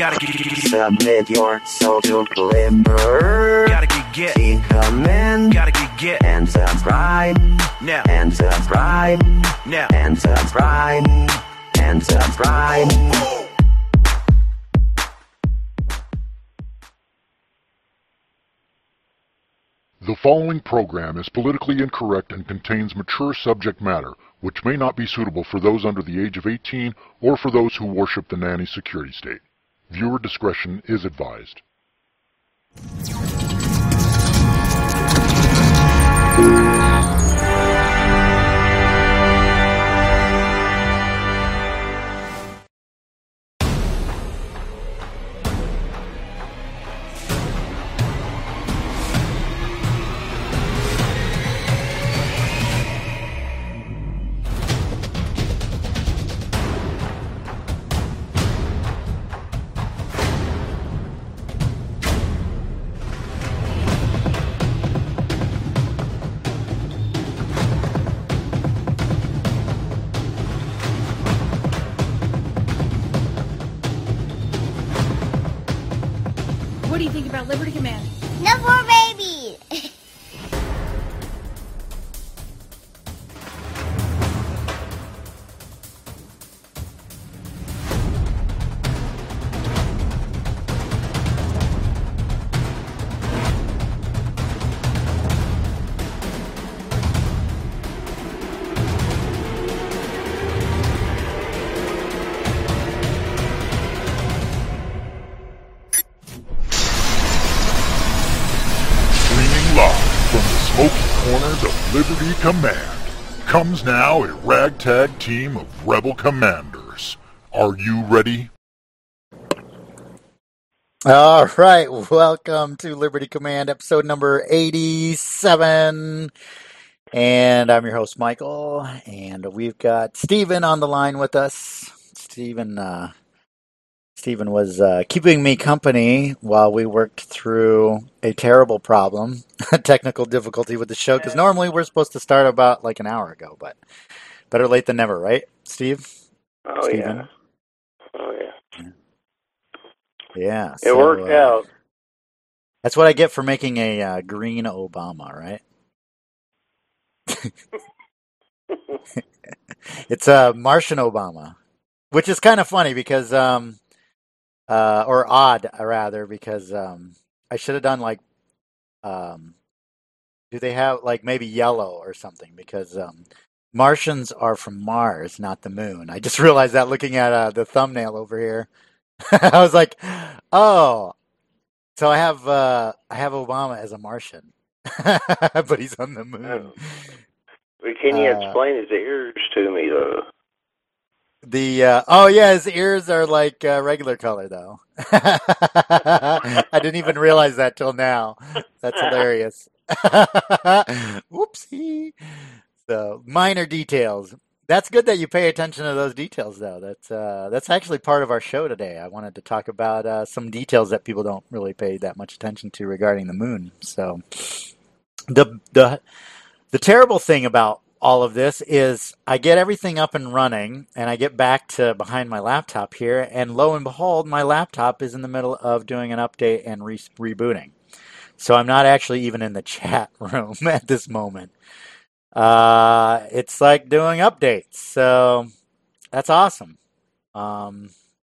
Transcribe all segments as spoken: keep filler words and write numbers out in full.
Gotta get, submit your soul to Glimmer. Gotta get, get. See, comment. Gotta get, get. And subscribe. Now. And subscribe. Now. And subscribe. And subscribe. The following program is politically incorrect and contains mature subject matter, which may not be suitable for those under the age of eighteen or for those who worship the nanny security state. Viewer discretion is advised. What do you think about Liberty Command? No more babies! Corners of Liberty Command comes now a ragtag team of rebel commanders. Are you ready? All right, welcome to Liberty Command, episode number eighty-seven. And I'm your host, Michael, and we've got Steven on the line with us. Steven, uh, Steven was uh, keeping me company while we worked through a terrible problem, a technical difficulty with the show, because normally we're supposed to start about like an hour ago, but better late than never, right, Steve? Oh, Steven? yeah. Oh, yeah. Yeah. It so, worked uh, out. That's what I get for making a uh, green Obama, right? It's a uh, Martian Obama, which is kind of funny because... Um, Uh, or odd, rather, because um, I should have done like, um, do they have like maybe yellow or something? Because um, Martians are from Mars, not the moon. I just realized that looking at uh, the thumbnail over here. I was like, oh, so I have uh, I have Obama as a Martian, but he's on the moon. But can you Uh, explain his ears to me, though? The uh, oh yeah, his ears are like uh, regular color though. I didn't even realize that till now. That's hilarious. Whoopsie. So minor details. That's good that you pay attention to those details though. That's uh, that's actually part of our show today. I wanted to talk about uh, some details that people don't really pay that much attention to regarding the moon. So the the the terrible thing about all of this is I get everything up and running and I get back to behind my laptop here, and lo and behold, my laptop is in the middle of doing an update and re- rebooting. So I'm not actually even in the chat room at this moment. Uh, it's like doing updates. So that's awesome. Um,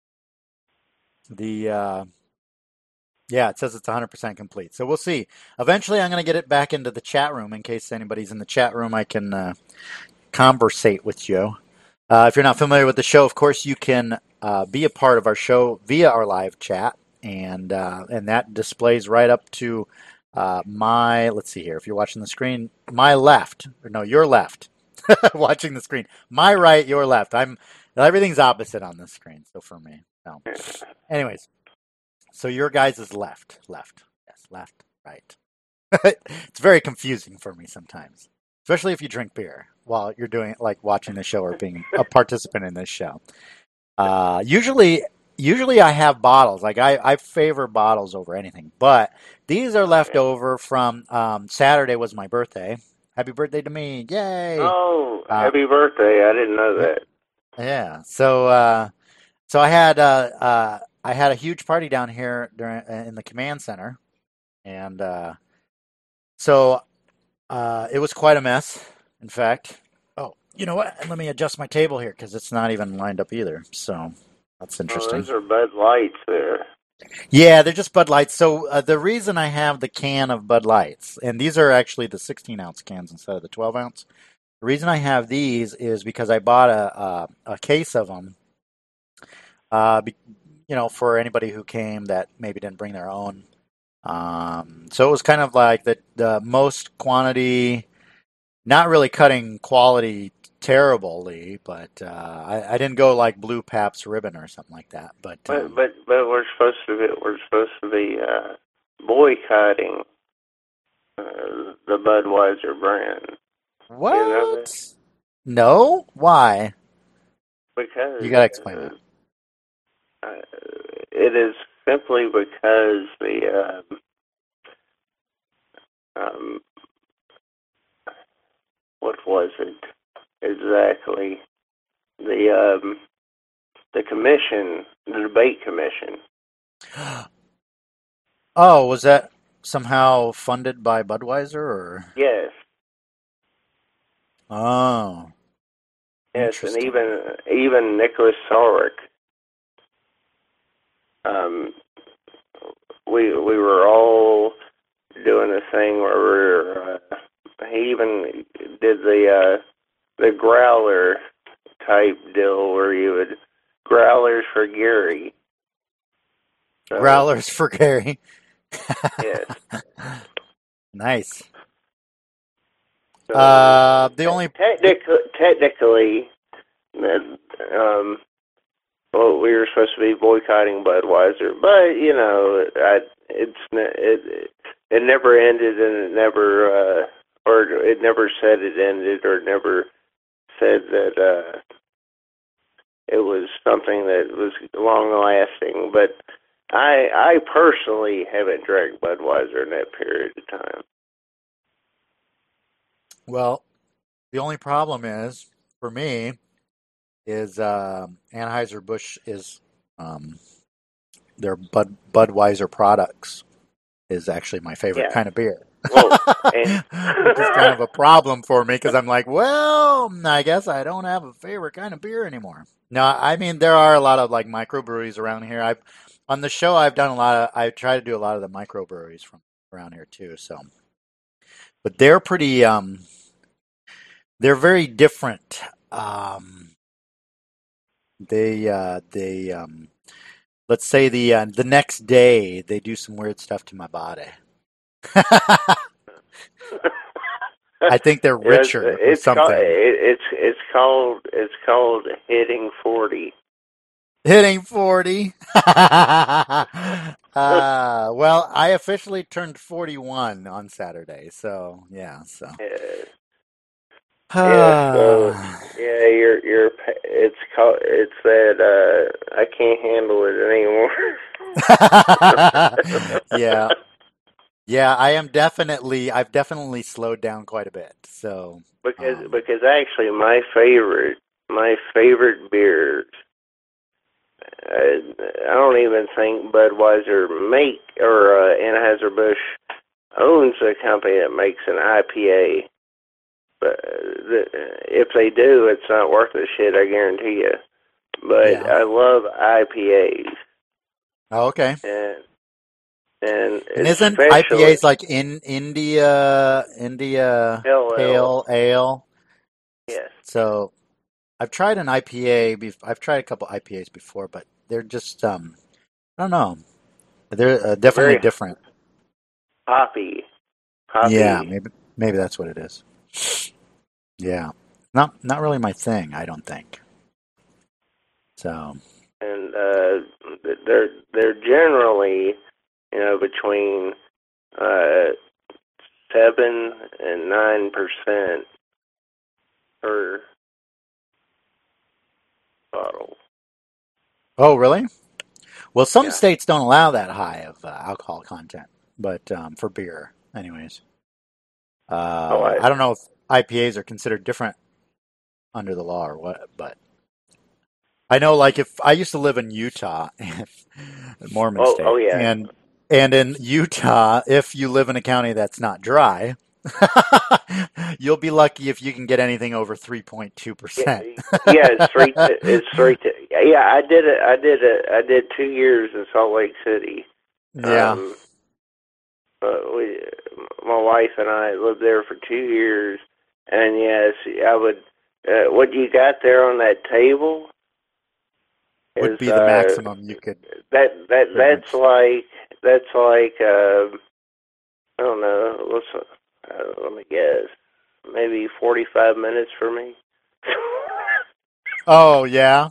the, uh, yeah, it says it's one hundred percent complete. So we'll see. Eventually, I'm going to get it back into the chat room in case anybody's in the chat room. I can uh, conversate with you. Uh, if you're not familiar with the show, of course, you can uh, be a part of our show via our live chat. And uh, and that displays right up to uh, my, let's see here. If you're watching the screen, my left. Or no, your left. Watching the screen. My right, your left. I'm everything's opposite on this screen. So for me. So, anyways. So your guys is left, left, yes, left, right. It's very confusing for me sometimes, especially if you drink beer while you're doing like watching the show or being a participant in this show. Uh, usually, usually I have bottles. Like I, I favor bottles over anything, but these are left over from um, Saturday was my birthday. Happy birthday to me! Yay! Oh, Uh, happy birthday! I didn't know that. Yeah. So, uh, so I had uh, uh, I had a huge party down here during in the command center, and uh, so uh, it was quite a mess. In fact, oh, you know what? Let me adjust my table here because it's not even lined up either. So that's Oh, interesting. those are Bud Lights there. Yeah, they're just Bud Lights. So uh, the reason I have the can of Bud Lights, and these are actually the sixteen ounce cans instead of the twelve ounce. The reason I have these is because I bought a a, a case of them. Uh, be, you know, for anybody who came that maybe didn't bring their own. Um, so it was kind of like the the most quantity, not really cutting quality terribly, but uh, I, I didn't go like Blue Pabst ribbon or something like that. But But um, but but we're supposed to be we're supposed to be uh, boycotting uh, the Budweiser brand. what? You know that? No? Why? Because You gotta explain that. uh, it is simply because the um, um, what was it exactly? The um, the commission, the debate commission. Oh, was that somehow funded by Budweiser or? Yes, Oh, yes, and interesting. even even Nicholas Sarek. Um, we we were all doing a thing where we're, uh, he even did the uh, the growler type deal where you would growlers for Gary. So, Growlers for Gary. yes. Nice. So, Uh, the only technically, technically, um, well, we were supposed to be boycotting Budweiser, but you know, I, it's it it never ended, and it never, uh, or it never said it ended, or never said that uh, it was something that was long lasting. But I I personally haven't drank Budweiser in that period of time. well, the only problem is for me is uh, Anheuser-Busch is um, their Bud Budweiser products is actually my favorite Yeah. kind of beer. Well, and Which is kind of a problem for me because I'm like, well, I guess I don't have a favorite kind of beer anymore. No, I mean there are a lot of like microbreweries around here. I've on the show I've done a lot of I try to do a lot of the microbreweries from around here too. So, but they're pretty um they're very different. Um, they uh they um let's say the uh, the next day they do some weird stuff to my body. I think they're Yes, richer or it's called something. it, it's it's called it's called hitting forty. Hitting forty. uh, well, I officially turned forty-one on Saturday, so yeah, so. Yeah. Yeah, so yeah, you're you're it's called it's that uh I can't handle it anymore. Yeah. Yeah, I am definitely I've definitely slowed down quite a bit. So because um, because actually my favorite my favorite beers uh, I don't even think Budweiser make or uh, Anheuser-Busch owns a company that makes an I P A. But the, if they do, it's not worth the shit, I guarantee you. But yeah. I love I P As. Oh, okay. And and, And isn't I P As like in India India Pale Pale Ale? Yes. So I've tried an I P A. I've tried a couple I P As before, but they're just um, I don't know. They're uh, definitely Very different. Hoppy. Hoppy. Yeah, maybe maybe that's what it is. Yeah, not not really my thing. I don't think. So. And uh, they're they're generally, you know, between uh, seven and nine percent per bottle. Oh, really? Well, some Yeah. states don't allow that high of uh, alcohol content, but um, for beer, anyways. Uh, Oh, I, I don't know if I P As are considered different under the law or what, but I know, like if I used to live in Utah, Mormon Oh, state, oh yeah. and and in Utah, if you live in a county that's not dry, you'll be lucky if you can get anything over three point two Yeah, percent. yeah, it's three. It's three. Yeah, I did it. I did it. I did two years in Salt Lake City. Yeah. Um, but we, my wife and I lived there for two years, and yes, I would. Uh, what you got there on that table is, Would be the uh, maximum you could. That that pretty that's much. like that's like uh, I don't know. Let's uh, let me guess. Maybe forty-five minutes for me. Oh yeah.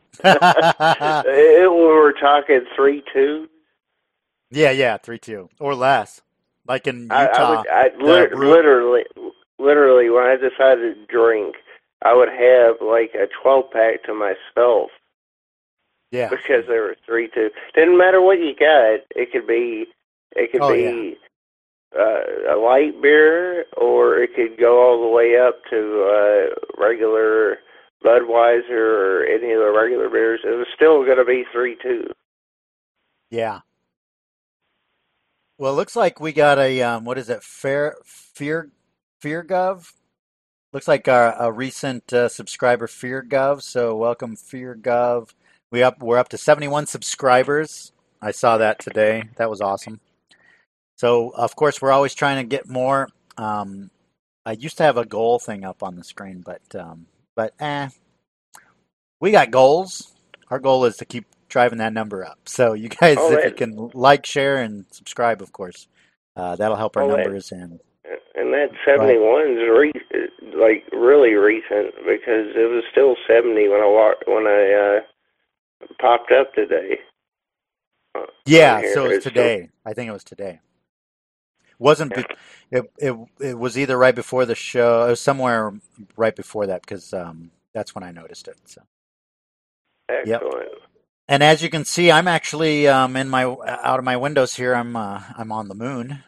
It, we were talking three two. Yeah, yeah, three two or less. Like in I, I Utah, would, I the lit- brew- literally, literally, when I decided to drink, I would have like a twelve pack to myself yeah, because there were three two. Didn't matter what you got. It could be, it could Oh, be uh, a light beer, or it could go all the way up to uh, regular Budweiser or any of the regular beers. It was still going to be three two. yeah. Well, it looks like we got a um, what is it? Fair Fear FearGov. Looks like our, a recent uh, subscriber, FearGov. So welcome, FearGov. We up we're up to seventy-one subscribers. I saw that today. That was awesome. So of course we're always trying to get more. Um, I used to have a goal thing up on the screen, but um, but eh, we got goals. Our goal is to keep driving that number up. So you guys, Oh, if you that- can like, share, and subscribe, of course, uh, that'll help our Oh, that- numbers. And And that seventy-one is re- like really recent because it was still seventy when I walked when I uh, popped up today. Uh, yeah, on here. so it's It's today. I think it was today. Wasn't be- it, it? It was either right before the show. It was somewhere right before that because um, that's when I noticed it. So. Still excellent. And as you can see, I'm actually um, in my out of my windows here. I'm uh, I'm on the moon.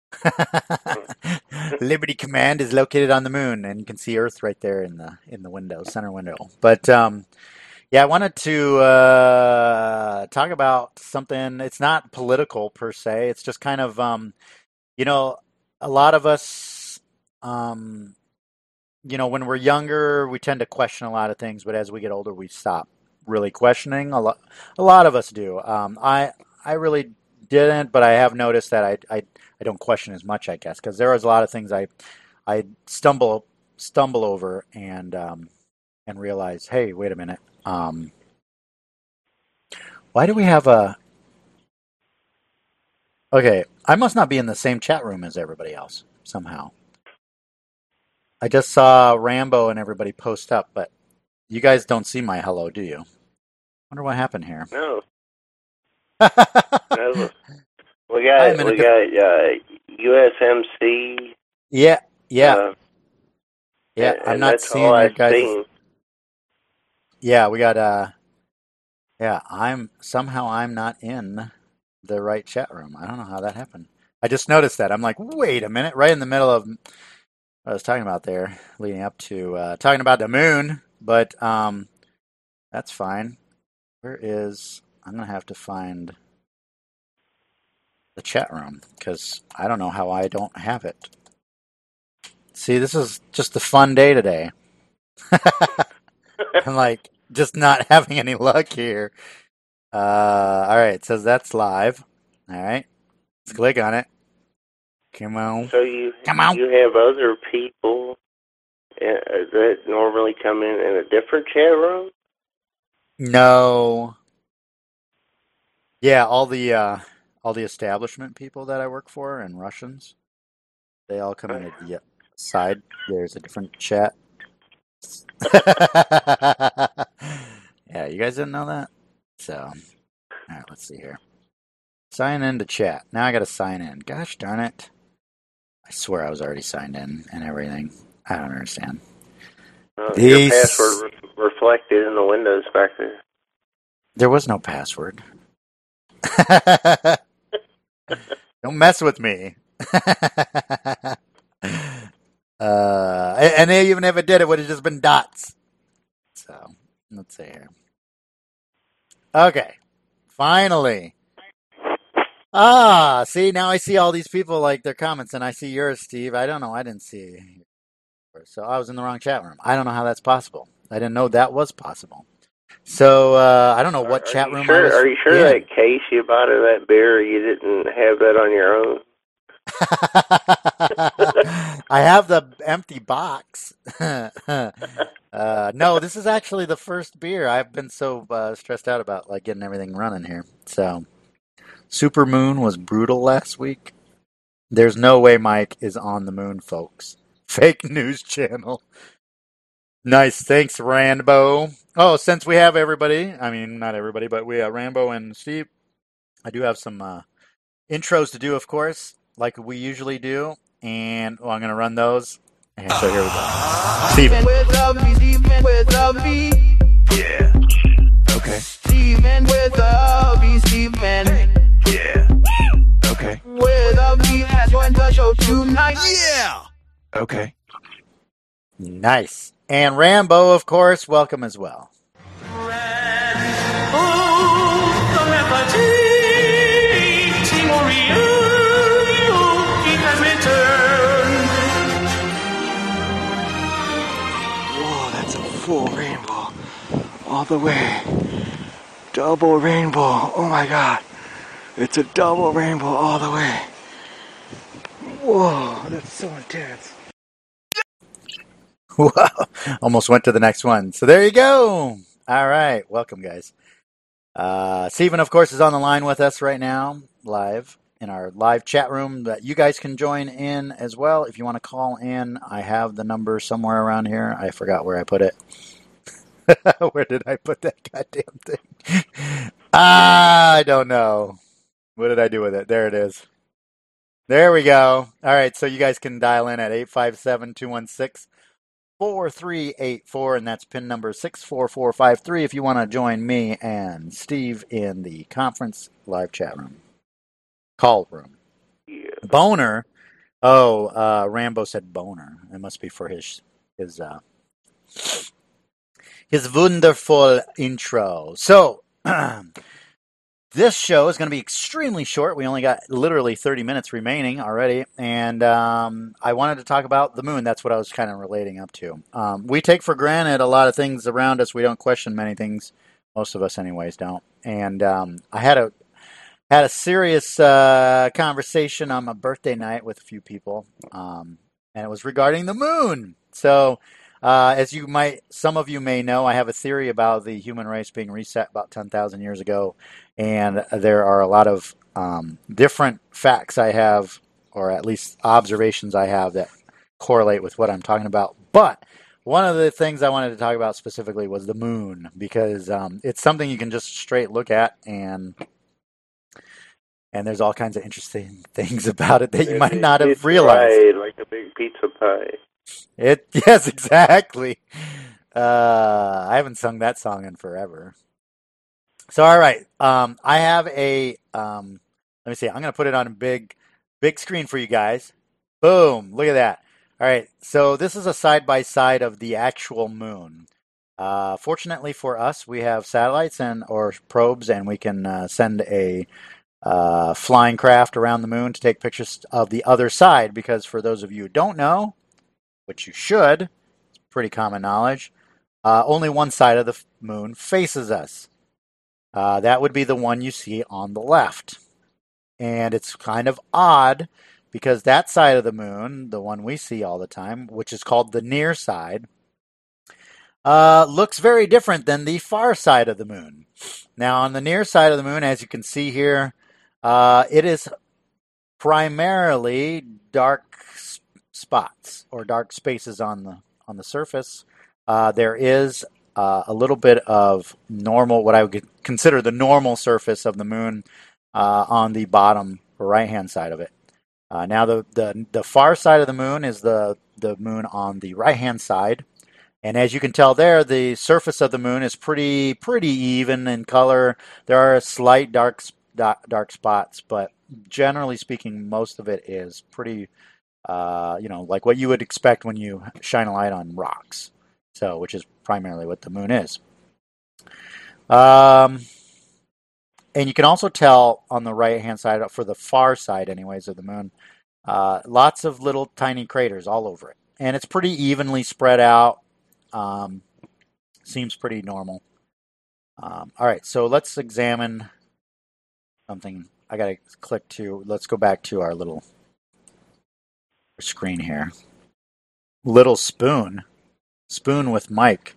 Liberty Command is located on the moon, and you can see Earth right there in the in the window, center window. But um, yeah, I wanted to uh, talk about something. It's not political per se. It's just kind of um, you know, a lot of us, um, you know, when we're younger, we tend to question a lot of things, but as we get older, we stop really questioning. A lot, a lot of us do. Um, I I really didn't, but I have noticed that I I, I don't question as much, I guess, because there was a lot of things I I stumble stumble over and um, and realize, hey, wait a minute, um, why do we have a? Okay, I must not be in the same chat room as everybody else somehow. I just saw Rambo and everybody post up, but you guys don't see my hello, do you? Wonder what happened here. No, no. We got I'm in a we diff- got uh, U S M C. Yeah, yeah, Uh, yeah. and, I'm and not that's seeing all your I've guys. seen. Yeah, we got uh yeah, I'm somehow I'm not in the right chat room. I don't know how that happened. I just noticed that. I'm like, wait a minute, right in the middle of what I was talking about there, leading up to uh talking about the moon, but um that's fine. Where is I'm gonna have to find the chat room because I don't know how I don't have it. See, this is just a fun day today. I'm like just not having any luck here. Uh, all right, it says that's live. All right, let's click on it. Come on. So you Come on. you have other people uh, that normally come in in a different chat room? No. Yeah, all the uh, all the establishment people that I work for and Russians, they all come in at the side. There's a different chat. Yeah, you guys didn't know that? So, all right, let's see here. Sign in to chat. Now I got to sign in. Gosh darn it. I swear I was already signed in and everything. I don't understand. Uh, your Peace. password re- reflected in the windows back there. There was no password. Don't mess with me. uh, and even if it did, it would have just been dots. So, let's see here. Okay. Finally. Ah, see, now I see all these people like their comments, and I see yours, Steve. I don't know. I didn't see yours. So I was in the wrong chat room. I don't know how that's possible. I didn't know that was possible. So uh, I don't know what are chat you room sure, I was Are you sure in. that case you bought of that beer, you didn't have that on your own? I have the empty box. uh, no, this is actually the first beer. I've been so uh, stressed out about like getting everything running here. So Super Moon was brutal last week. There's no way Mike is on the moon, folks. Fake news channel. Nice. Thanks, Rambo. Oh, since we have everybody, I mean, not everybody, but we have Rambo and Steve, I do have some uh, intros to do, of course, like we usually do. And well, I'm going to run those. And so here we go. Steven. With a V, Steven with a V. Yeah. Okay. Steven with a V, Steven. Yeah. Okay. With a V has joined the show tonight. Yeah. Okay. Nice. And Rambo, of course, welcome as well. Whoa, that's a full rainbow. All the way. Double rainbow. Oh my god. It's a double rainbow all the way. Whoa, that's so intense. Wow. Almost went to the next one. So there you go. All right. Welcome, guys. Uh, Steven, of course, is on the line with us right now, live in our live chat room that you guys can join in as well. If you want to call in, I have the number somewhere around here. I forgot where I put it. Where did I put that goddamn thing? I don't know. What did I do with it? There it is. There we go. All right. So you guys can dial in at eight five seven, two one six, four three eight four, and that's pin number six four four five three if you want to join me and Steve in the conference live chat room. Call room. Yeah. Boner. Oh, uh, Rambo said boner. It must be for his his uh, his wonderful intro. So this show is going to be extremely short. We only got literally thirty minutes remaining already. And um, I wanted to talk about the moon. That's what I was kind of relating up to. Um, we take for granted a lot of things around us. We don't question many things. Most of us anyways don't. And um, I had a had a serious uh, conversation on my birthday night with a few people. Um, and it was regarding the moon. So uh, as you might, some of you may know, I have a theory about the human race being reset about ten thousand years ago. And there are a lot of um, different facts I have, or at least observations I have that correlate with what I'm talking about. But one of the things I wanted to talk about specifically was the moon, because um, it's something you can just straight look at, and and there's all kinds of interesting things about it that you It- might not have it's realized. Right, like a big pizza pie. It yes, exactly. Uh, I haven't sung that song in forever. So, all right. Um, I have a, um, let me see. I'm going to put it on a big, big screen for you guys. Boom. Look at that. All right. So this is a side-by-side of the actual moon. Uh, fortunately for us, we have satellites and or probes, and we can uh, send a uh, flying craft around the moon to take pictures of the other side, because for those of you who don't know, which you should, it's pretty common knowledge, uh, only one side of the moon faces us. Uh, that would be the one you see on the left. And it's kind of odd because that side of the moon, the one we see all the time, which is called the near side, uh, looks very different than the far side of the moon. Now, on the near side of the moon, as you can see here, uh, it is primarily dark spots or dark spaces on the on the surface. Uh, there is Uh, a little bit of normal, what I would consider the normal surface of the moon uh, on the bottom right-hand side of it. Uh, now, the, the the far side of the moon is the, the moon on the right-hand side. And as you can tell there, the surface of the moon is pretty pretty even in color. There are slight dark, dark spots, but generally speaking, most of it is pretty, uh, you know, like what you would expect when you shine a light on rocks. So, which is primarily what the moon is. Um, and you can also tell on the right-hand side, for the far side anyways of the moon, uh, lots of little tiny craters all over it. And it's pretty evenly spread out. Um, seems pretty normal. Um, all right, so let's examine something. I got to click to, let's go back to our little screen here. Little spoon. Spoon with Mike.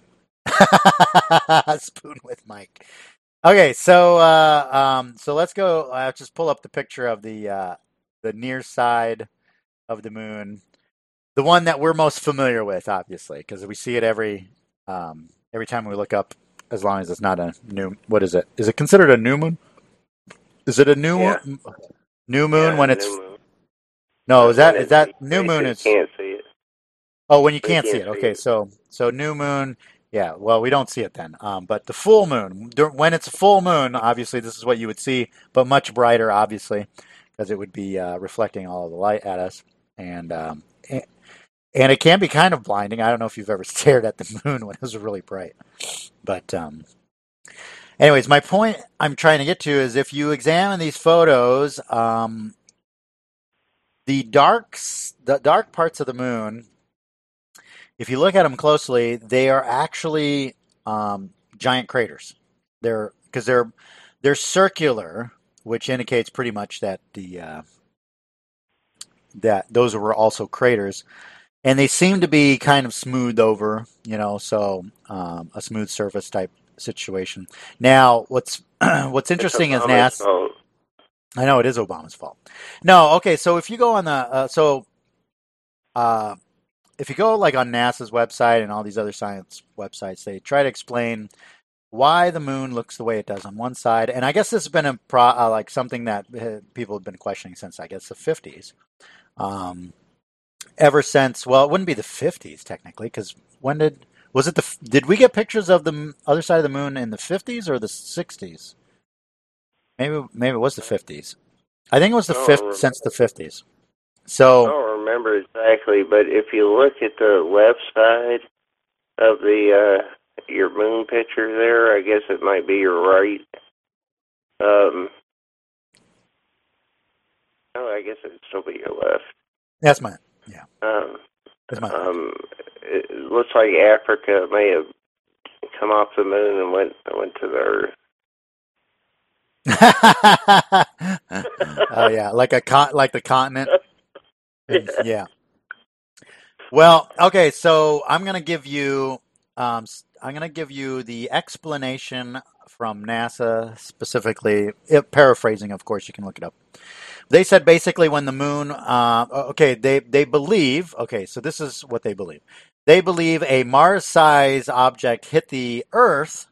Spoon with Mike. Okay, so uh, um, so let's go. I'll just pull up the picture of the uh, the near side of the moon, the one that we're most familiar with, obviously, because we see it every um, every time we look up. As long as it's not a new, what is it? Is it considered a new moon? Is it a new Yeah. moon? New moon Yeah, when it's new moon. no? Is that When is that it's- new moon? you Is can't see it. oh, when you We can't can't see it. see Okay, it. so so new moon. Yeah, well, we don't see it then. Um, but the full moon, dur- when it's a full moon, obviously this is what you would see, but much brighter, obviously, because it would be uh, reflecting all of the light at us, and um, a- and it can be kind of blinding. I don't know if you've ever stared at the moon when it was really bright, but um, anyways, my point I'm trying to get to is if you examine these photos, um, the darks, the dark parts of the moon, if you look at them closely, they are actually um, giant craters. They're because they're they're circular, which indicates pretty much that the uh, that those were also craters, and they seem to be kind of smoothed over, you know, so um, a smooth surface type situation. Now, what's what's interesting is Obama's NASA. fault. I know it is Obama's fault. No, okay, so if you go on the uh, so. Uh, If you go like on NASA's website and all these other science websites, they try to explain why the moon looks the way it does on one side. And I guess this has been a pro, uh, like something that uh, people have been questioning since I guess the fifties. Um, ever since, well, it wouldn't be the fifties technically, because when did was it the did we get pictures of the m- other side of the moon in the fifties or the sixties? Maybe maybe it was the fifties. I think it was the I fifth don't, since the fifties. I So don't remember exactly, but if you look at the left side of the uh, your moon picture there, I guess it might be your right. Um, oh, I guess it'd still be your left. that's my yeah, Um, that's my. um, it looks like Africa may have come off the moon and went went to the Earth. Oh yeah, like a con- like the continent. And- yeah. Well, okay, so I'm gonna give you um, s- I'm gonna give you the explanation from NASA specifically, it, paraphrasing, of course, you can look it up. They said basically when the moon, uh, okay, they they believe, okay, so this is what they believe. They believe a Mars-sized object hit the Earth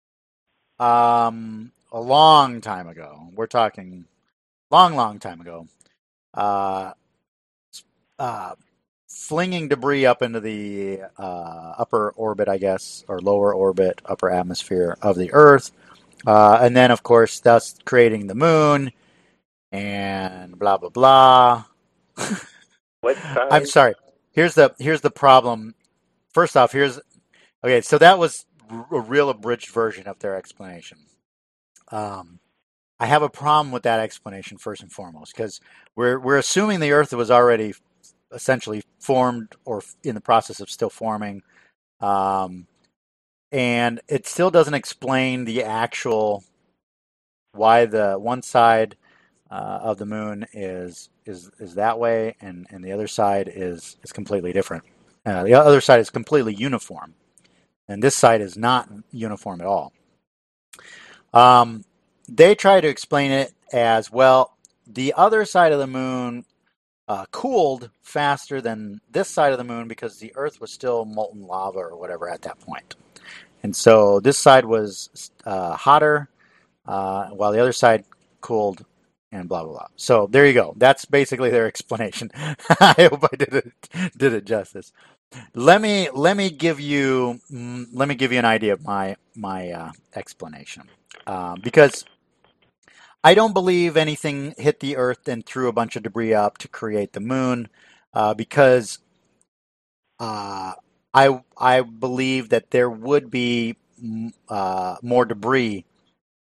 um, a long time ago. We're talking long, long time ago. Uh, uh, flinging debris up into the uh, upper orbit, I guess, or lower orbit, upper atmosphere of the Earth. Uh, and then, of course, thus creating the moon and blah, blah, blah. What I'm size? sorry. Here's the here's the problem. First off, here's okay. So that was a real abridged version of their explanation. Um, I have a problem with that explanation first and foremost because we're we're assuming the Earth was already essentially formed or in the process of still forming, um, and it still doesn't explain the actual why the one side uh, of the moon is is is that way, and and the other side is is completely different. Uh, the other side is completely uniform, and this side is not uniform at all. Um, they try to explain it as well. The other side of the moon uh, cooled faster than this side of the moon because the Earth was still molten lava or whatever at that point. And so this side was uh, hotter, uh, while the other side cooled, and blah blah blah. So there you go. That's basically their explanation. I hope I did it did it justice. Let me let me give you mm, let me give you an idea of my my uh, explanation, um, because I don't believe anything hit the Earth and threw a bunch of debris up to create the moon, uh, because uh, I I believe that there would be mm, uh, more debris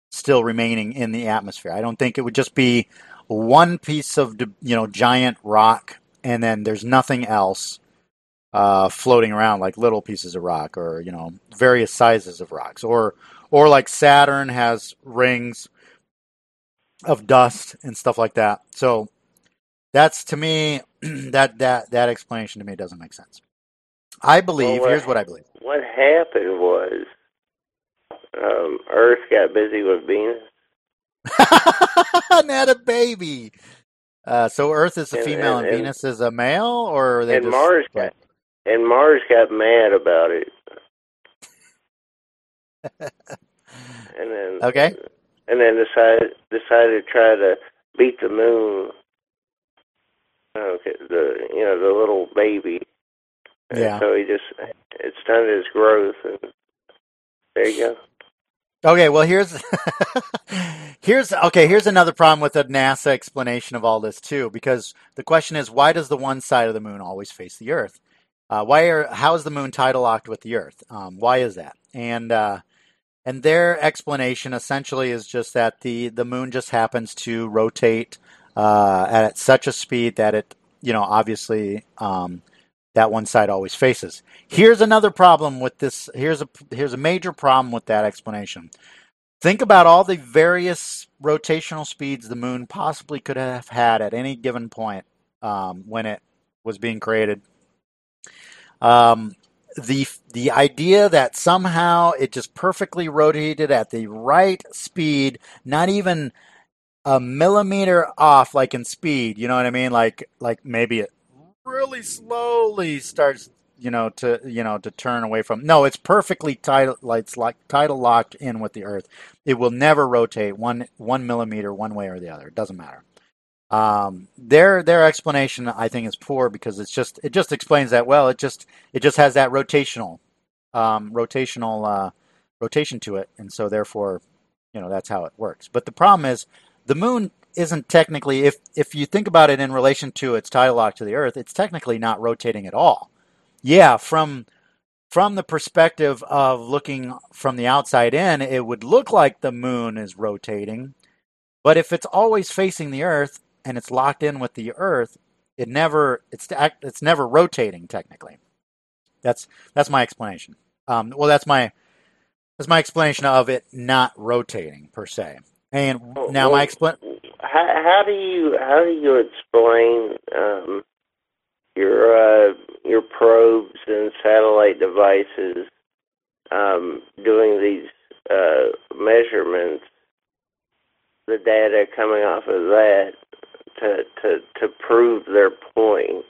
still remaining in the atmosphere. I don't think it would just be one piece of, you know, giant rock and then there's nothing else uh, floating around like little pieces of rock or, you know, various sizes of rocks. Or, or like Saturn has rings of dust and stuff like that. So that's, to me, that, that, that explanation to me doesn't make sense. I believe, well, what, here's what I believe. What happened was um, Earth got busy with Venus. And had a baby. Uh, so Earth is a and, female and, and Venus is a male, or are they and just Mars got and Mars got mad about it. and then okay, and then decided decided to try to beat the moon. Okay, the you know the little baby. And yeah. So he just it stunted his growth, and there you go. Okay, well here's here's okay, here's another problem with the NASA explanation of all this too, because the question is, why does the one side of the moon always face the Earth? Uh, why are how is the moon tidal locked with the Earth? Um, why is that? And uh, and their explanation essentially is just that the the moon just happens to rotate uh, at such a speed that it, you know, obviously um, that one side always faces. Here's another problem with this. Here's a here's a major problem with that explanation. Think about all the various rotational speeds the moon possibly could have had at any given point um, when it was being created. Um, the the idea that somehow it just perfectly rotated at the right speed, not even a millimeter off, like in speed. You know what I mean? Like like maybe it really slowly starts, you know, to you know to turn away from. No, it's perfectly tidal. It's like tidal locked in with the Earth. It will never rotate one one millimeter one way or the other. It doesn't matter. Um, their their explanation, I think, is poor because it's just it just explains that well. It just it just has that rotational um, rotational uh, rotation to it, and so therefore, you know, that's how it works. But the problem is the moon isn't technically, if if you think about it in relation to its tidal lock to the Earth, it's technically not rotating at all. Yeah, from from the perspective of looking from the outside in, it would look like the moon is rotating. But if it's always facing the Earth and it's locked in with the Earth, it never it's it's never rotating technically. That's that's my explanation. Um, well, that's my that's my explanation of it not rotating per se. And now well, my explanation. How, how do you how do you explain um, your uh, your probes and satellite devices um, doing these uh, measurements? The data coming off of that to to to prove their point.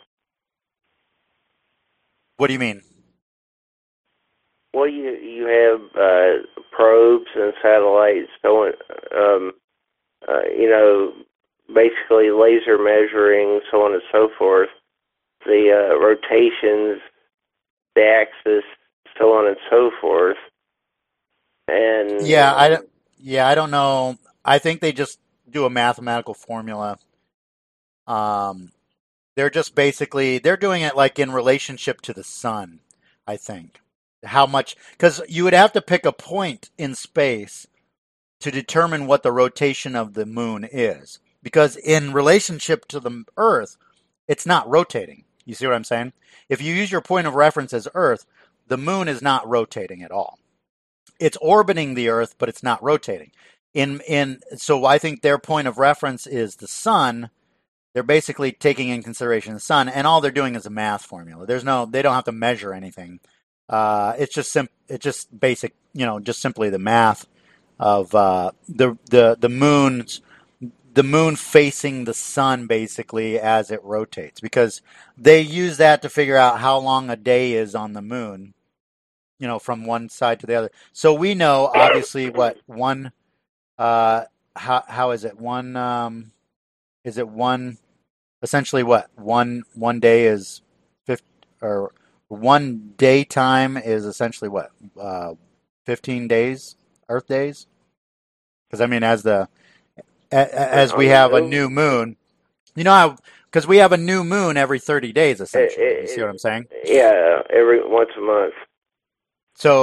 What do you mean? Well, you you have uh, probes and satellites going, um, uh, you know, basically laser measuring, so on and so forth, the uh, rotations, the axis, so on and so forth. And yeah, I don't. Yeah, I don't know. I think they just do a mathematical formula. Um, they're just basically they're doing it like in relationship to the sun. I think how much because you would have to pick a point in space to determine what the rotation of the moon is. Because in relationship to the Earth, it's not rotating. You see what I'm saying? If you use your point of reference as Earth, the moon is not rotating at all. It's orbiting the Earth, but it's not rotating. In in so I think their point of reference is the sun. They're basically taking in consideration the sun, and all they're doing is a math formula. There's no, they don't have to measure anything. Uh, it's just sim- it's just basic, you know, just simply the math of uh, the the the moon's the moon facing the sun basically as it rotates, because they use that to figure out how long a day is on the moon, you know, from one side to the other. So we know obviously what one. Uh, how how is it one? Um, is it one? Essentially, what one one day is fifty, or one daytime is essentially what uh, fifteen days, Earth days. Because I mean, as the as we have a new moon, you know how because we have a new moon every thirty days essentially. You see what I'm saying? Yeah, every once a month. So,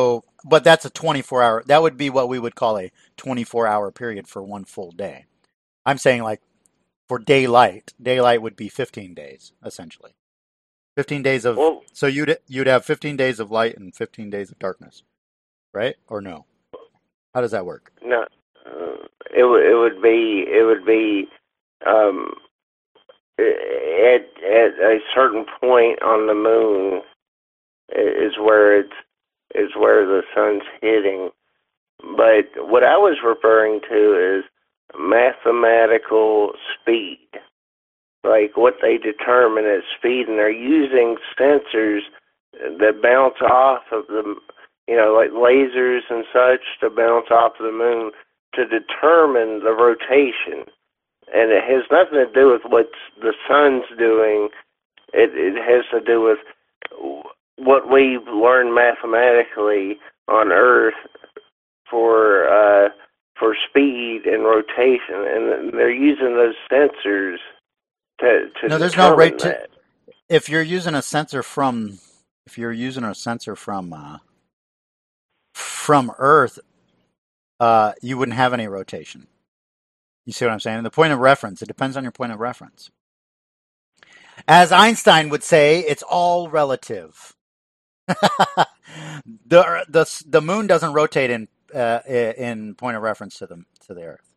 but that's a twenty-four hour. That would be what we would call a twenty-four hour period for one full day. I'm saying like for daylight, daylight would be fifteen days essentially. fifteen days of Well, so you'd you'd have fifteen days of light and fifteen days of darkness, right? Or no? How does that work? no, uh, it would it would be it would be um, at at a certain point on the moon is where it's is where the sun's hitting. But what I was referring to is mathematical speed, like what they determine as speed, and they're using sensors that bounce off of the, you know, like lasers and such to bounce off the moon to determine the rotation. And it has nothing to do with what the sun's doing. It, it has to do with what we've learned mathematically on Earth for uh, for speed and rotation, and they're using those sensors to to No, there's no determine rate to. that. If you're using a sensor from, if you're using a sensor from uh, from Earth, uh, you wouldn't have any rotation. You see what I'm saying? The point of reference, it depends on your point of reference. As Einstein would say, it's all relative. the the the moon doesn't rotate in uh, in point of reference to the to the Earth.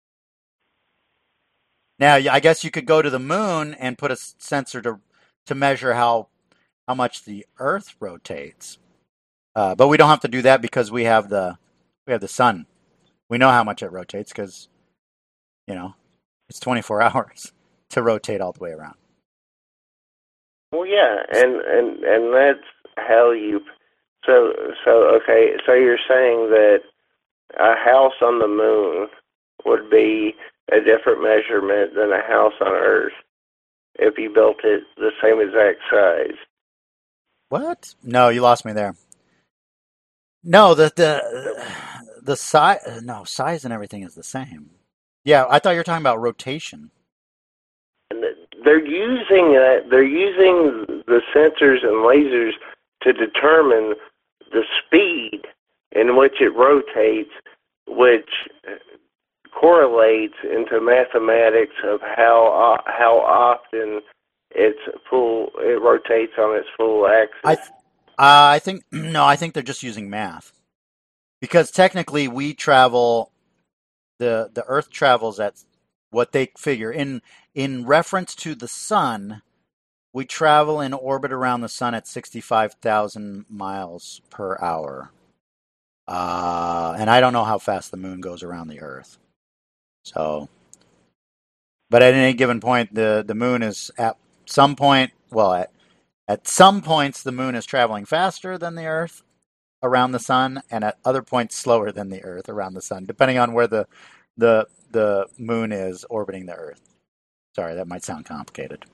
Now, I guess you could go to the moon and put a sensor to to measure how how much the Earth rotates, uh, but we don't have to do that because we have the we have the sun. We know how much it rotates because, you know, it's twenty-four hours to rotate all the way around. Well, yeah, and and and that's how you. So so okay. So you're saying that a house on the moon would be a different measurement than a house on Earth if you built it the same exact size. What? No, you lost me there. No, the the the size. No, size and everything is the same. Yeah, I thought you were talking about rotation. And they're using uh, they're using the sensors and lasers to determine the speed in which it rotates, which correlates into mathematics of how uh, how often it's full it rotates on its full axis. I th- uh, I think no, I think they're just using math because technically we travel the the Earth travels at what they figure in in reference to the sun. We travel in orbit around the sun at sixty-five thousand miles per hour. Uh, and I don't know how fast the moon goes around the Earth. So, but at any given point, the, the moon is at some point, well, at, at some points, the moon is traveling faster than the Earth around the sun, and at other points, slower than the Earth around the sun, depending on where the, the, the moon is orbiting the Earth. Sorry, that might sound complicated.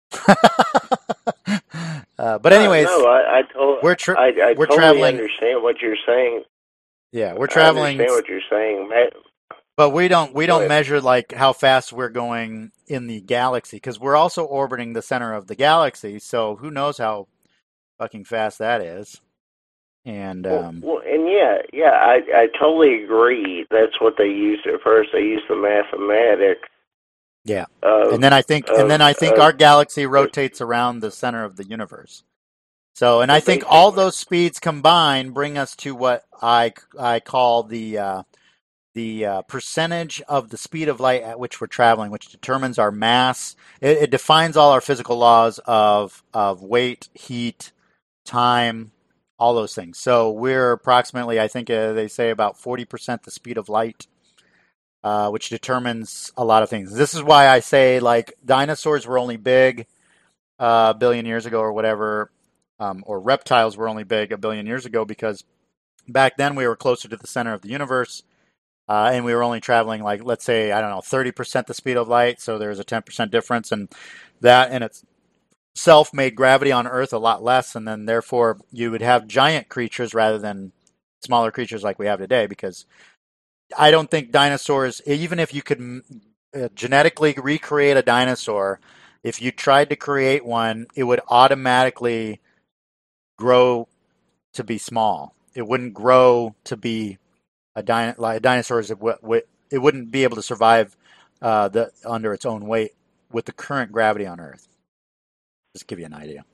uh, but anyways, no, no I, I, to- we're tra- I, I we're totally traveling. understand what you're saying. Yeah, we're traveling. I understand what you're saying, Matt. But we don't we Go don't ahead. measure like how fast we're going in the galaxy because we're also orbiting the center of the galaxy. So who knows how fucking fast that is? And um, well, well, and yeah, yeah, I I totally agree. That's what they used at first. They used the mathematics. yeah, Of, and then I think of, and then I think of, our galaxy rotates around the center of the universe. So, and I think all those speeds combined bring us to what I I call the uh, the uh, percentage of the speed of light at which we're traveling, which determines our mass. It, it defines all our physical laws of of weight, heat, time, all those things. So we're approximately, I think uh, they say about forty percent the speed of light, uh, which determines a lot of things. This is why I say like dinosaurs were only big uh, a billion years ago or whatever, um, or reptiles were only big a billion years ago because back then we were closer to the center of the universe. Uh, and we were only traveling like, let's say, I don't know, thirty percent the speed of light. So there's a ten percent difference. And that in itself made gravity on Earth a lot less. And then therefore you would have giant creatures rather than smaller creatures like we have today. Because I don't think dinosaurs, even if you could uh, genetically recreate a dinosaur, if you tried to create one, it would automatically grow to be small. it wouldn't grow to be a, din- like a dinosaur. It, w- w- it wouldn't be able to survive uh, the under its own weight with the current gravity on Earth. Just to give you an idea.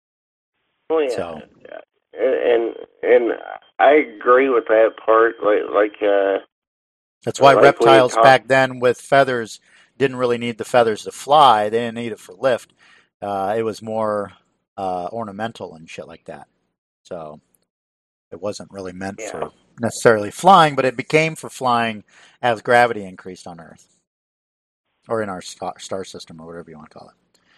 Oh yeah, So, and and I agree with that part. Like like uh, that's why like reptiles talk- back then with feathers didn't really need the feathers to fly. They didn't need it for lift. Uh, it was more uh, ornamental and shit like that. So it wasn't really meant yeah. for necessarily flying, but it became for flying as gravity increased on Earth or in our star, star system or whatever you want to call it.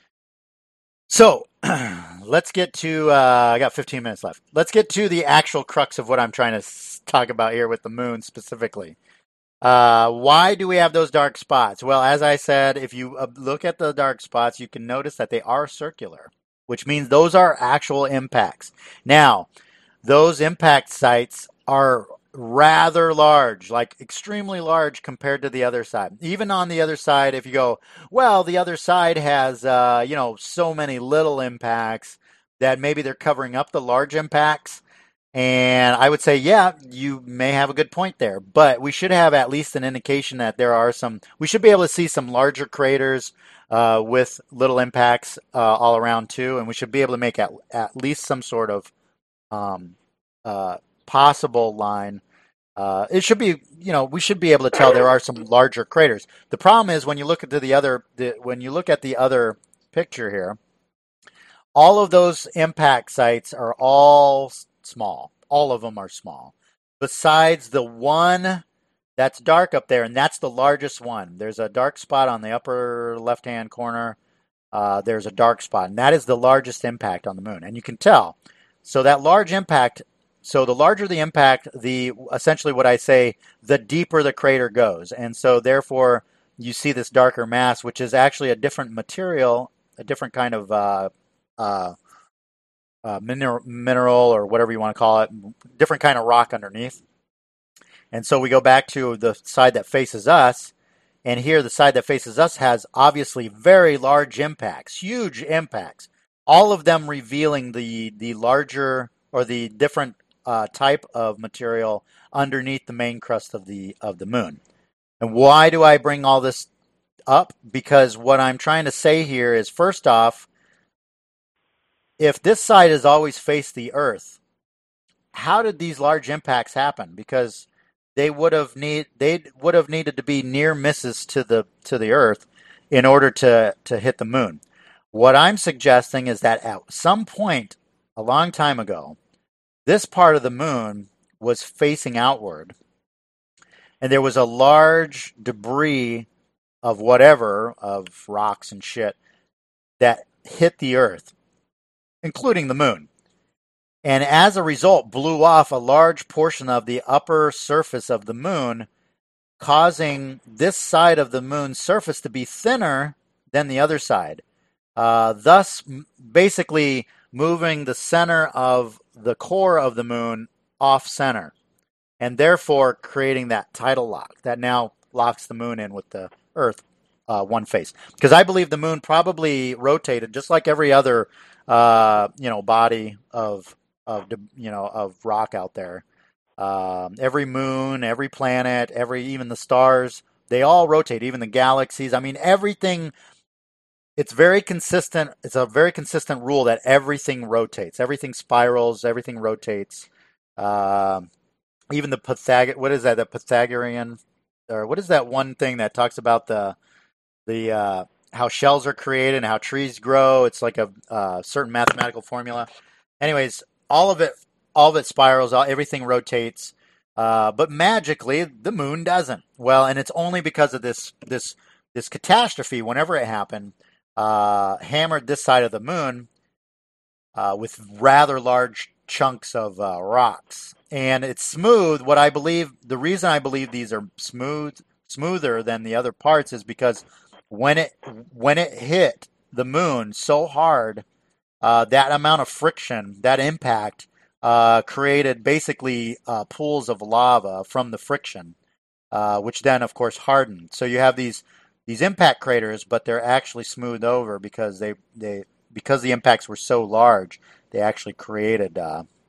So let's get to, uh, I got fifteen minutes left. Let's get to the actual crux of what I'm trying to talk about here with the moon specifically. Uh, why do we have those dark spots? Well, as I said, if you look at the dark spots, you can notice that they are circular, which means those are actual impacts. Now, those impact sites are rather large, like extremely large compared to the other side. Even on the other side, if you go, well, the other side has, uh, you know, so many little impacts that maybe they're covering up the large impacts. And I would say, yeah, you may have a good point there, but we should have at least an indication that there are some, we should be able to see some larger craters uh, with little impacts uh, all around too. And we should be able to make at, at least some sort of um, uh, possible line. Uh, it should be, you know, we should be able to tell there are some larger craters. The problem is when you look at the other, the, when you look at the other picture here, all of those impact sites are all small. All of them are small. Besides the one that's dark up there, and that's the largest one. There's a dark spot on the upper left-hand corner. Uh, there's a dark spot, and that is the largest impact on the moon. And you can tell. So that large impact, so the larger the impact, the essentially what I say, the deeper the crater goes. And so therefore, you see this darker mass, which is actually a different material, a different kind of uh, uh, uh, mineral, mineral or whatever you want to call it, different kind of rock underneath. And so we go back to the side that faces us, and here the side that faces us has obviously very large impacts, huge impacts, all of them revealing the, the larger or the different uh, type of material underneath the main crust of the of the moon. And why do I bring all this up? Because what I'm trying to say here is, first off, if this side has always faced the Earth, how did these large impacts happen? Because they would have need they would have needed to be near misses to the to the Earth in order to to hit the moon. What I'm suggesting is that at some point a long time ago, this part of the moon was facing outward, and there was a large debris of whatever, of rocks and shit, that hit the Earth, including the moon. And as a result, blew off a large portion of the upper surface of the moon, causing this side of the moon's surface to be thinner than the other side, uh, thus basically moving the center of the core of the moon off center, and therefore creating that tidal lock that now locks the moon in with the Earth uh, one face. Because I believe the moon probably rotated just like every other uh, you know body of of you know of rock out there. Um, every moon, every planet, every even the stars, they all rotate. Even the galaxies. I mean, everything. It's very consistent. It's a very consistent rule that everything rotates. Everything spirals. Everything rotates. Um, even the Pythag. What is that? The Pythagorean, or what is that one thing that talks about the the uh, how shells are created and how trees grow? It's like a uh, certain mathematical formula. Anyways, all of it, all of it spirals. All, everything rotates. Uh, but magically, the moon doesn't. Well, and it's only because of this this this catastrophe. Whenever it happened. Uh, hammered this side of the moon uh, with rather large chunks of uh, rocks, and it's smooth. What I believe, the reason I believe these are smooth, smoother than the other parts, is because when it when it hit the moon so hard, uh, that amount of friction, that impact, uh, created basically uh, pools of lava from the friction, uh, which then, of course, hardened. So you have these. These impact craters, but they're actually smoothed over because they, they because the impacts were so large, they actually created uh,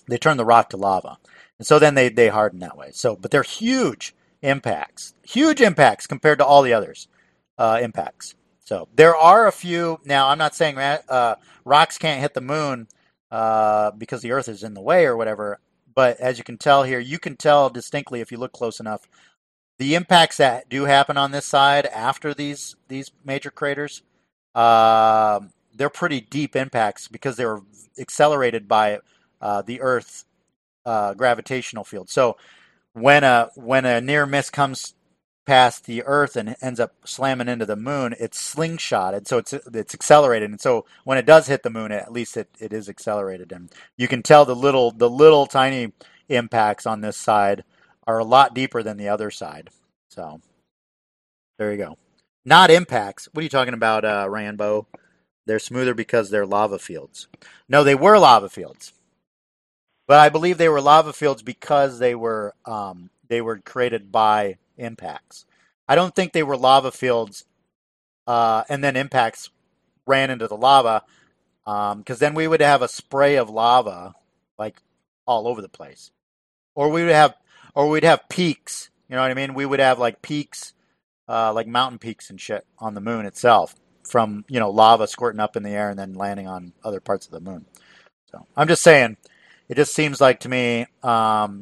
They turn the rock to lava. And so then they, they harden that way. So, but they're huge impacts, huge impacts compared to all the others uh, impacts. So there are a few. Now, I'm not saying uh, rocks can't hit the moon uh, because the Earth is in the way or whatever. But as you can tell here, you can tell distinctly if you look close enough, the impacts that do happen on this side after these these major craters, uh, they're pretty deep impacts because they were accelerated by uh, the Earth's uh, gravitational field. So when a when a near miss comes past the Earth and ends up slamming into the moon, it's slingshotted, so it's it's accelerated. And so when it does hit the moon, at least it, it is accelerated. And you can tell the little the little tiny impacts on this side are a lot deeper than the other side. So there you go. Not impacts. What are you talking about, uh, Rambo? They're smoother because they're lava fields. No, they were lava fields. But I believe they were lava fields because they were um, they were created by impacts. I don't think they were lava fields uh, and then impacts ran into the lava, because um, then we would have a spray of lava like all over the place, or we would have or we'd have peaks. You know what I mean? We would have like peaks, uh, like mountain peaks and shit on the moon itself from, you know, lava squirting up in the air and then landing on other parts of the moon. So I'm just saying, it just seems like to me um,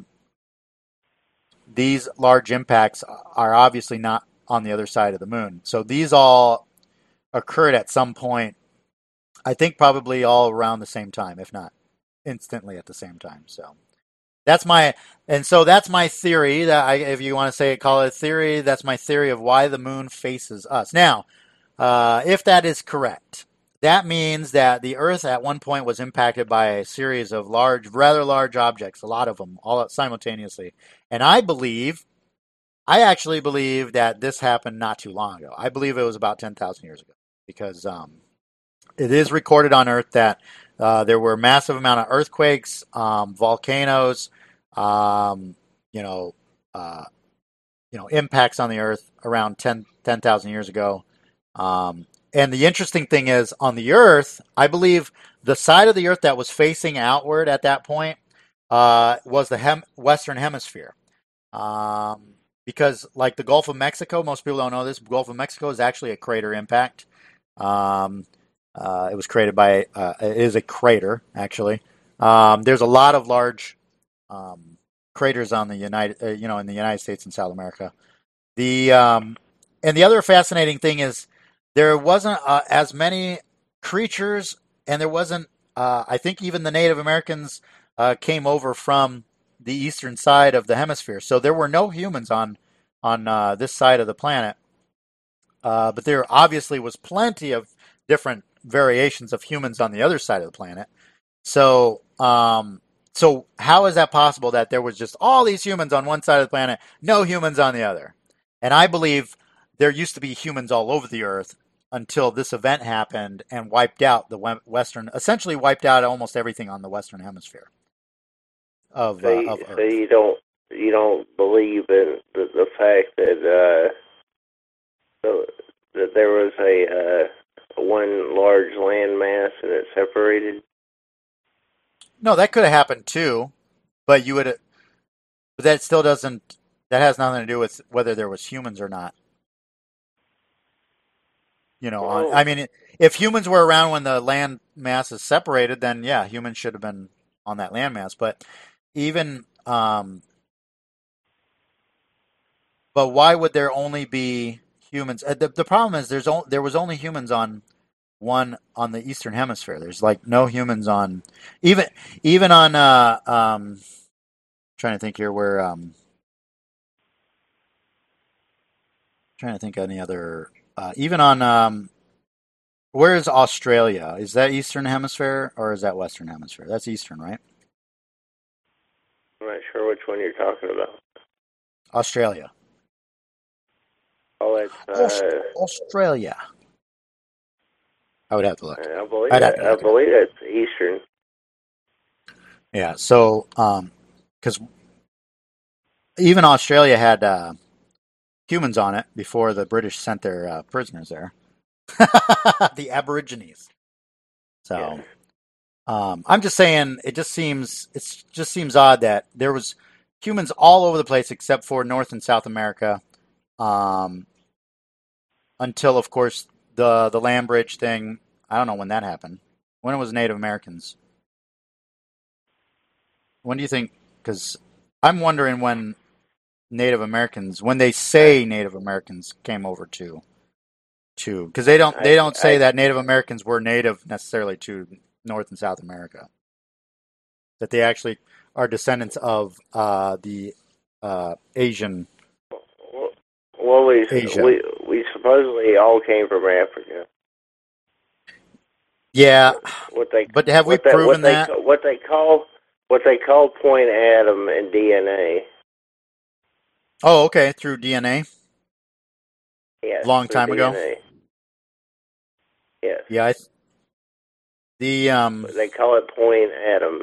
these large impacts are obviously not on the other side of the moon. So these all occurred at some point, I think probably all around the same time, if not instantly at the same time. So that's my, and so that's my theory that I, if you want to say it, call it a theory, that's my theory of why the moon faces us. Now, uh, if that is correct, that means that the Earth at one point was impacted by a series of large, rather large objects, a lot of them, all simultaneously. And I believe, I actually believe that this happened not too long ago. I believe it was about ten thousand years ago, because um, it is recorded on Earth that uh, there were a massive amount of earthquakes, um, volcanoes, um, you know, uh, you know, impacts on the Earth around ten thousand years ago. Um, and the interesting thing is, on the Earth, I believe the side of the Earth that was facing outward at that point uh, was the hem- Western Hemisphere. Um, because, like the Gulf of Mexico, most people don't know this, Gulf of Mexico is actually a crater impact. Um, uh, it was created by, uh, it is a crater, actually. Um, there's a lot of large um, craters on the United, uh, you know, in the United States and South America. The um, and the other fascinating thing is, there wasn't uh, as many creatures, and there wasn't, uh, I think even the Native Americans uh, came over from the eastern side of the hemisphere. So there were no humans on, on uh, this side of the planet. Uh, but there obviously was plenty of different variations of humans on the other side of the planet. So, um, so how is that possible that there was just all these humans on one side of the planet, no humans on the other? And I believe there used to be humans all over the Earth until this event happened and wiped out the Western, essentially wiped out almost everything on the Western Hemisphere of, so, uh, you, of Earth. So you don't you don't believe in the, the fact that uh, the, that there was a uh, one large landmass and it separated? No, that could have happened too, but you would, but that still doesn't. That has nothing to do with whether there was humans or not. You know, on, I mean, if humans were around when the land mass is separated, then yeah, humans should have been on that land mass. But even, um, but why would there only be humans? Uh, the, the problem is there's o- there was only humans on one on the Eastern Hemisphere. There's like no humans on even even on. Uh, um, trying to think here where. Um, trying to think of any other. Uh, even on, um, where is Australia? Is that Eastern Hemisphere or is that Western Hemisphere? That's Eastern, right? I'm not sure which one you're talking about. Australia. Oh, it's uh, Aust- Australia. I would have to look. I believe I'd have that, to look I believe that's Eastern. Yeah. So, um, because even Australia had uh, humans on it before the British sent their uh, prisoners there. The Aborigines. So, Um, I'm just saying, it just seems it just seems odd that there was humans all over the place except for North and South America, um, until of course the the land bridge thing. I don't know when that happened. When it was Native Americans. When do you think? Because I'm wondering when Native Americans, when they say Native Americans came over to to, because they don't they I, don't say I, that Native Americans were native necessarily to North and South America. That they actually are descendants of uh, the uh, Asian well, we Asia. we we supposedly all came from Africa. Yeah, What they but have we what they, proven what they that? ca- what they call what they call point atom and D N A. Oh, okay, through D N A, Yes, long through time ago. D N A. Yes. Yeah, I, the um, They call it point atom.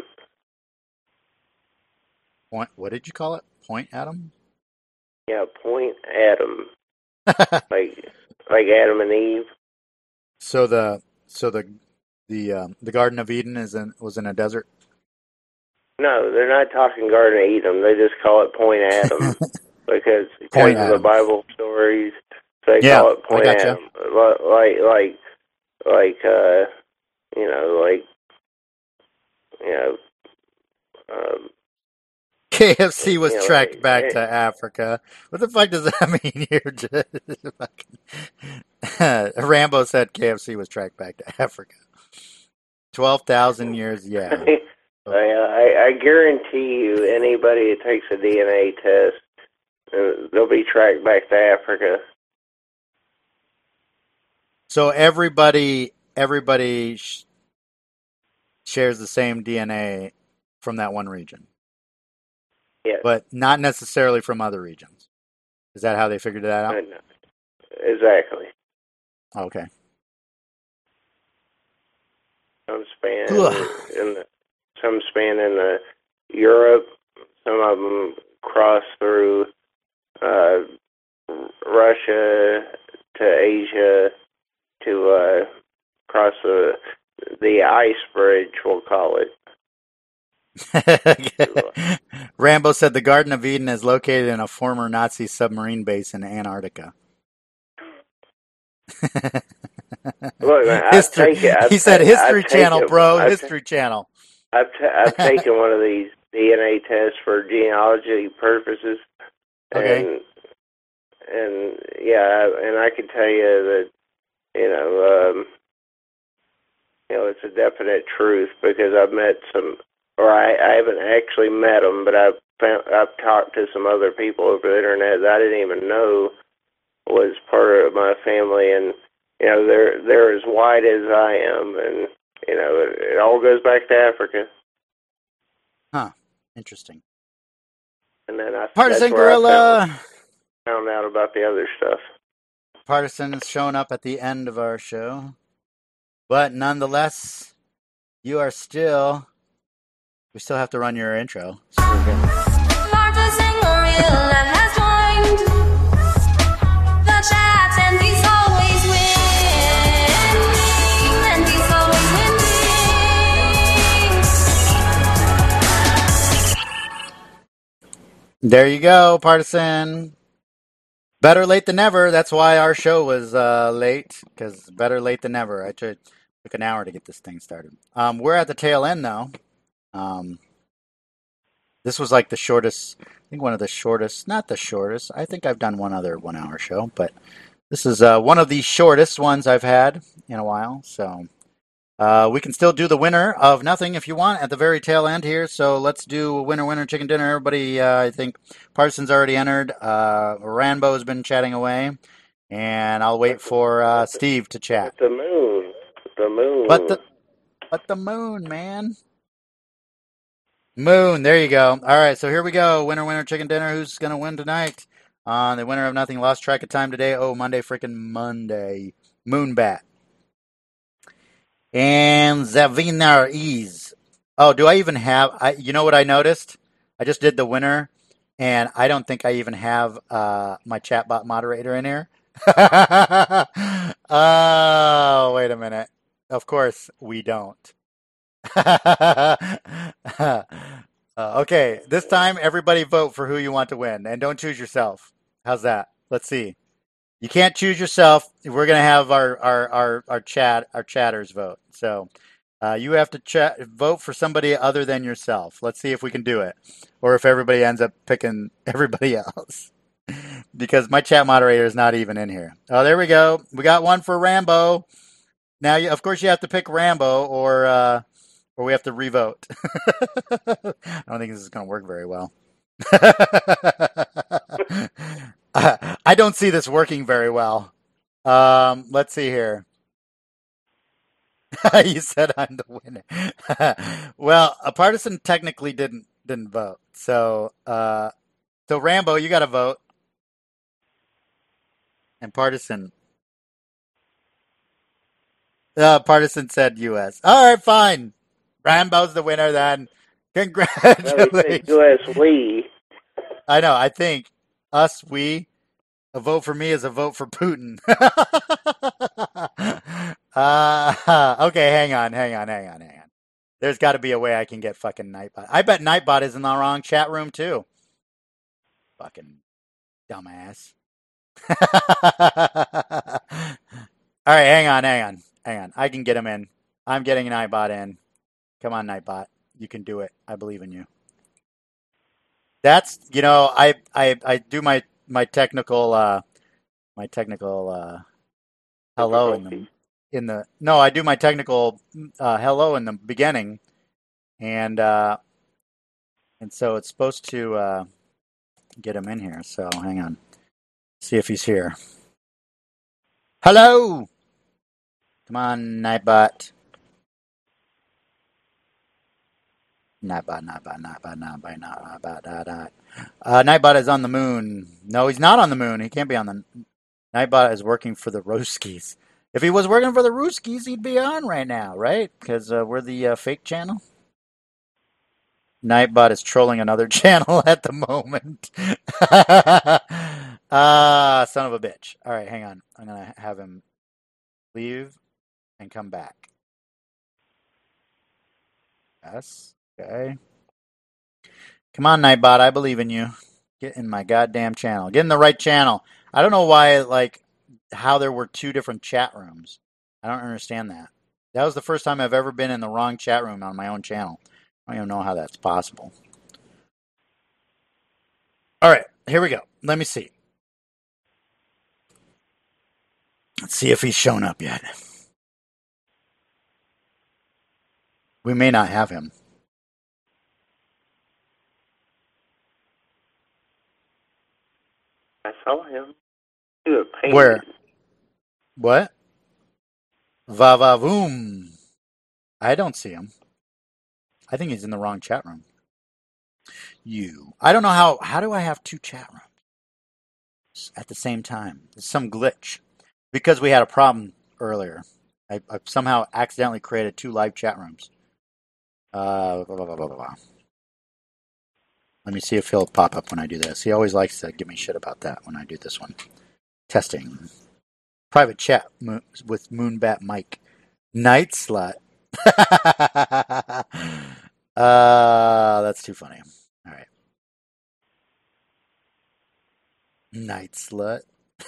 point. What did you call it? Point atom. Yeah, point atom. like like Adam and Eve. So the so the the um, the Garden of Eden is in was in a desert. No, they're not talking Garden of Eden. They just call it point atom because because Point of the atom. Bible stories. So they Yeah, call it I point gotcha. atom. Li- Like like like uh, you know like you know. Um, K F C was you know, tracked like, back eh, to Africa. What the fuck does that mean here? Rambo said K F C was tracked back to Africa. Twelve thousand years, yeah. I, I I guarantee you, anybody that takes a D N A test, uh, they'll be tracked back to Africa. So everybody, everybody sh- shares the same D N A from that one region, Yes, but not necessarily from other regions. Is that how they figured that out? I know. Exactly. Okay. Some span Ugh. in the, some span in the Europe. Some of them cross through uh, Russia to Asia to uh, cross the the ice bridge. We'll call it. Rambo said the Garden of Eden is located in a former Nazi submarine base in Antarctica. Look, man, I've History. taken. I've He said, ta- "History I've Channel, taken, bro. I've History Channel." I've t- I've taken one of these D N A tests for genealogy purposes, Okay. and and yeah, and I can tell you that you know um, you know it's a definite truth because I've met some, or I, I haven't actually met them, but I've found, I've talked to some other people over the internet that I didn't even know was part of my family, and you know they're they're as white as I am, and you know it, it all goes back to Africa. Huh. Interesting. And then I Partisan that's where I Gorilla. found, found out about the other stuff. Partisan is showing up at the end of our show, but nonetheless, you are still. We still have to run your intro. So we're good. Partisan Gorilla has joined the chat, and he's always winning, and he's always winning. There you go, Partisan. Better late than never. That's why our show was uh, late, because better late than never. I took, took an hour to get this thing started. Um, we're at the tail end, though. Um, this was like the shortest, I think one of the shortest, not the shortest. I think I've done one other one-hour show, but this is uh, one of the shortest ones I've had in a while. So uh, we can still do the winner of nothing if you want at the very tail end here. So let's do winner, winner, chicken dinner. Everybody, uh, I think Parsons already entered. Uh, Rambo has been chatting away, and I'll wait for uh, Steve to chat. The moon, the moon. But the but the moon, man. Moon, there you go. All right, so here we go. Winner, winner, chicken dinner. Who's going to win tonight? Uh, the winner of nothing lost track of time today. Oh, Monday, freaking Monday. Moonbat. And the winner is. Oh, do I even have. I? You know what I noticed? I just did the winner, and I don't think I even have uh, my chatbot moderator in here. Oh, wait a minute. Of course, we don't. uh, okay, this time everybody vote for who you want to win, and don't choose yourself. How's that? Let's see. You can't choose yourself. We're gonna have our our our, our chat our chatters vote. So uh, you have to chat, vote for somebody other than yourself. Let's see if we can do it, or if everybody ends up picking everybody else. Because my chat moderator is not even in here. Oh, there we go. We got one for Rambo. Now, you, of course, you have to pick Rambo, or uh, or we have to revote. I don't think this is going to work very well. I don't see this working very well. Um, let's see here. You said I'm the winner. Well, a partisan technically didn't didn't vote. So, uh, so Rambo, you got to vote. And partisan. Uh, partisan said U S. All right, fine. Rambo's the winner then. Congratulations. U S we. I know. I think us, we, a vote for me is a vote for Putin. uh, okay, hang on, hang on, hang on, hang on. There's got to be a way I can get fucking Nightbot. I bet Nightbot is in the wrong chat room too. Fucking dumbass. All right, hang on, hang on, hang on. I can get him in. I'm getting Nightbot in. Come on, Nightbot. You can do it. I believe in you. That's, you know, I I, I do my my technical uh, my technical uh, hello in the in the no I do my technical uh, hello in the beginning, and uh, and so it's supposed to uh, get him in here. So hang on, see if he's here. Hello, come on, Nightbot. Nightbot, Nightbot, Nightbot, Nightbot, Nightbot, Nightbot. Uh, Nightbot is on the moon. No, he's not on the moon. He can't be on the. Nightbot is working for the Ruskies. If he was working for the Ruskies, he'd be on right now, right? Because uh, we're the uh, fake channel. Nightbot is trolling another channel at the moment. Ah, uh, son of a bitch. All right, hang on. I'm gonna have him leave and come back. Yes. Okay. Come on, Nightbot. I believe in you. Get in my goddamn channel. Get in the right channel. I don't know why, like, how there were two different chat rooms. I don't understand that. That was the first time I've ever been in the wrong chat room on my own channel. I don't even know how that's possible. All right. Here we go. Let me see. Let's see if he's shown up yet. We may not have him. I saw him. He was painted. Where? What? Va-va-voom. I don't see him. I think he's in the wrong chat room. You. I don't know how. How do I have two chat rooms at the same time? It's some glitch. Because we had a problem earlier. I, I somehow accidentally created two live chat rooms. Uh, blah, blah, blah, blah, blah. Let me see if he'll pop up when I do this. He always likes to give me shit about that when I do this one. Testing. Private chat mo- with Moonbat Mike. Night Slut. uh, that's too funny. All right. Night Slut.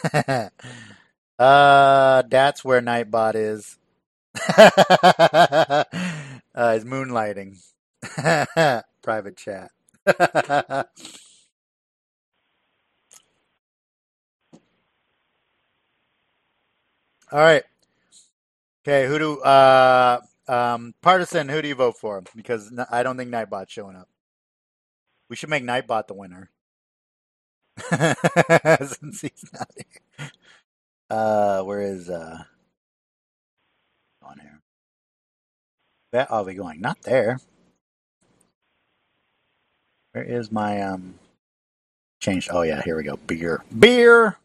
uh, that's where Nightbot is. uh, he's moonlighting. Private chat. All right. Okay, who do uh um partisan? Who do you vote for? Because I don't think Nightbot's showing up. We should make Nightbot the winner. Since he's not here. Uh, where is uh? On here. Where are we going? Not there. Where is my um? Changed. Oh yeah, here we go. Beer, beer,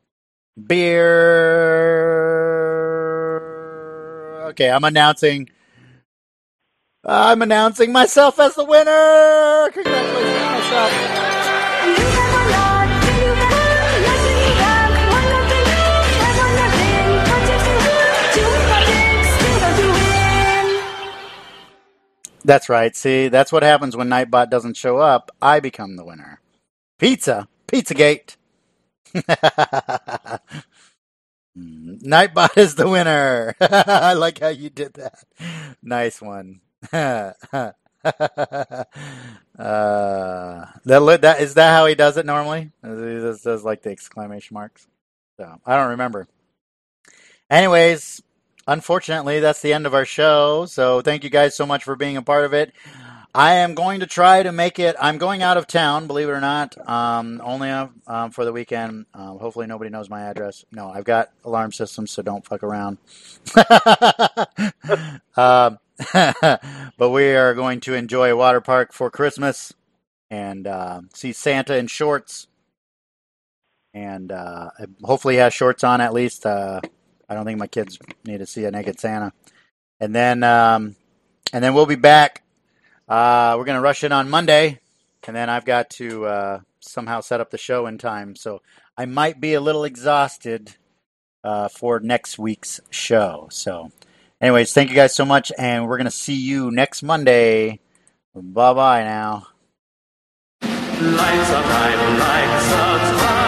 beer. Okay, I'm announcing. I'm announcing myself as the winner. Congratulations on myself. That's right. See, that's what happens when Nightbot doesn't show up. I become the winner. Pizza. Pizzagate. Nightbot is the winner. I like how you did that. Nice one. uh, that, that is that how he does it normally? He just does like the exclamation marks. So I don't remember. Anyways, unfortunately, that's the end of our show. So thank you guys so much for being a part of it. I am going to try to make it. I'm going out of town, believe it or not, um, only um, for the weekend. Um, hopefully nobody knows my address. No, I've got alarm systems, so don't fuck around. uh, but we are going to enjoy a water park for Christmas and uh, see Santa in shorts. And uh, hopefully he has shorts on at least. Uh, I don't think my kids need to see a naked Santa. And then, um, and then we'll be back. Uh, we're going to rush in on Monday, and then I've got to uh, somehow set up the show in time. So I might be a little exhausted uh, for next week's show. So anyways, thank you guys so much, and we're going to see you next Monday. Bye-bye now. Like subscribe, like subscribe.